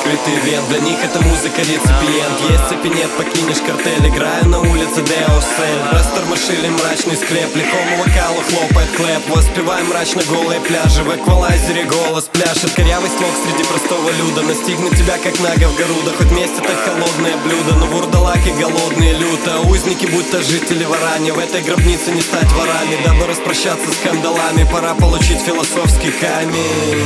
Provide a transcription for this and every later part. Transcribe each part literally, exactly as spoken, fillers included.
закрытый вент. Для них это музыка реципиент. Есть цепи, нет, покинешь картель. Играю на улице Деосель. Растормошили мрачный склеп. Лихому вокалу хлопает клэп. Воспеваем мрачно голые пляжи. В эквалайзере голос пляшет. Корявый слог среди простого люда. Настигнет тебя как нага в Гаруда. Хоть месть это холодное блюдо, но вурдалаки голодные люто. Узники будто жители Варани. В этой гробнице не стать ворами. Дабы распрощаться с кандалами, пора получить философский камень.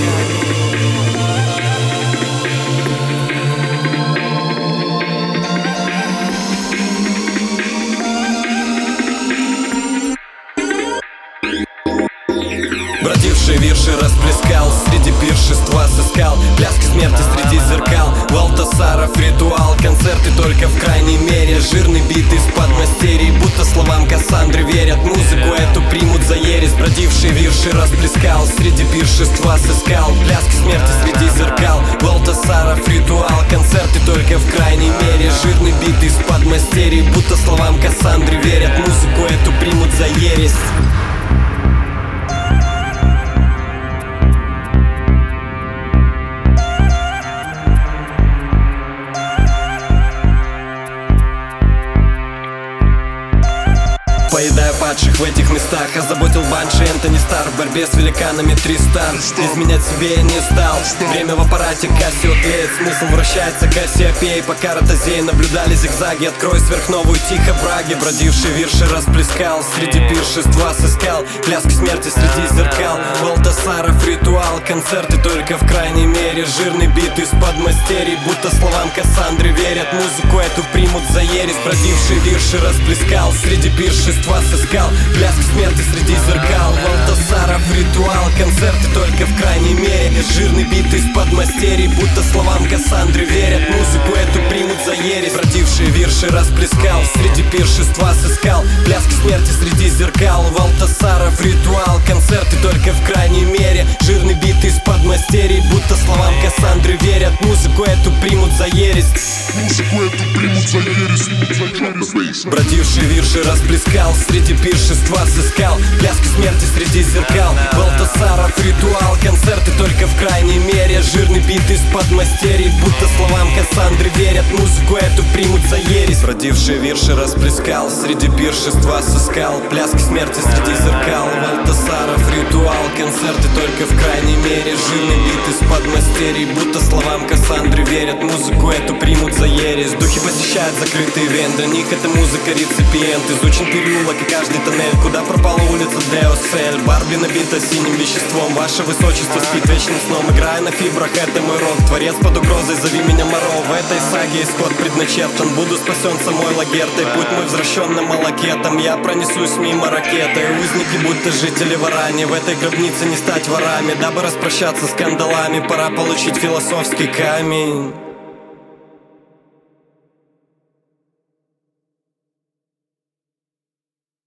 Бродивший вирши расплескал, среди пиршества сыскал пляски смерти среди зеркал. Валтасаров ритуал, концерты только в крайней мере. Жирный бит из-под мастерий, будто словам Кассандры верят. Музыку эту примут за ересь. Бродивший вирши расплескал, среди пиршества сыскал пляски смерти среди зеркал. Валтасаров ритуал, концерты только в крайней мере. Жирный бит из-под мастерий, будто словам Кассандры верят. Музыку эту примут за ересь. Поедая падших в этих местах, озаботил банши Энтони Стар. В борьбе с великанами Тристан. Изменять себе я не стал. Время в аппарате Кассио тлеет. Смысл вращается Кассиопей. Пока ротозеи наблюдали зигзаги. Открой сверхновую тихо Праги. Бродивший вирши расплескал, среди пиршества сыскал пляски смерти среди зеркал. Валтасаров ритуал, концерты только в крайней мере. Жирный бит из-под мастерий, будто словам Кассандры верят. Музыку эту примут за ересь. Бродивший вирши расплескал, среди пиршества сыскал пляски смерти среди зеркал. Валтасаров ритуал, концерты только в крайней мере. Жирный бит из-под мастерий, будто словам Кассандры верят. Музыку эту примут за ересь. Бродивший вирши расплескал, среди пиршества сыскал пляски смерти среди зеркал. Валтасаров ритуал, концерты только в крайней мере. Жирный бит из-под мастерий, будто словам Кассандры верят. Музыку эту примут за ересь. Музыку эту примут за ересь. Бродивший вирши расплескал, среди пиршества сыскал пляски смерти среди зеркал. Валтасаров ритуал, концерты только в крайней мере. Жирный бит из-под мастерий, будто словам Кассандры верят. Музыку эту примут за ересь. Бродивший вирши расплескал, среди пиршества сыскал пляски смерти среди зеркал. Валтасаров ритуал, концерты только в крайней мере. Жирный бит из-под мастерий, будто словам Кассандры верят. Музыку эту примут за ересь. Духи посещают закрытые вен. Для них это музыка реципиент. Изучен переулок и каждый тоннель. Куда пропала улица Деосель. Барби набита синим веществом. Ваше высочество спит вечным сном. Играя на фибрах, это мой рок. Творец под угрозой, зови меня Моро. В этой саге исход предначертан. Буду спасен самой Лагертой. Путь мой взращен на молоке. Там я пронесусь мимо ракеты. Узники будто жители Варани. В этой гробнице не стать ворами. Дабы распрощаться с кандалами, пора получить философский камень.